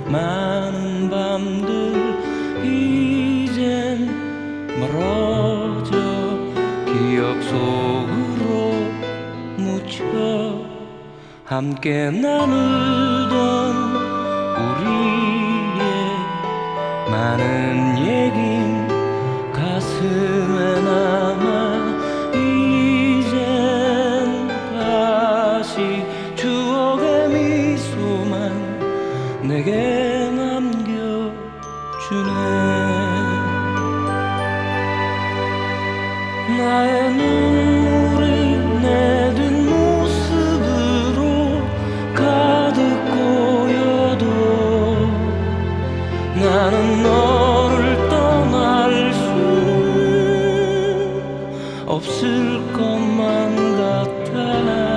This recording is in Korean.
많은 밤들 이젠 멀어져 기억 속으로 묻혀 함께 나누던 우리의 많은 얘긴 가슴에 남아 이젠 다시 추억의 미소만 내게 남겨주네. 나의 눈물이 내 뒷모습으로 가득 고여도 나는 너를 떠날 수는 없을 것만 같아.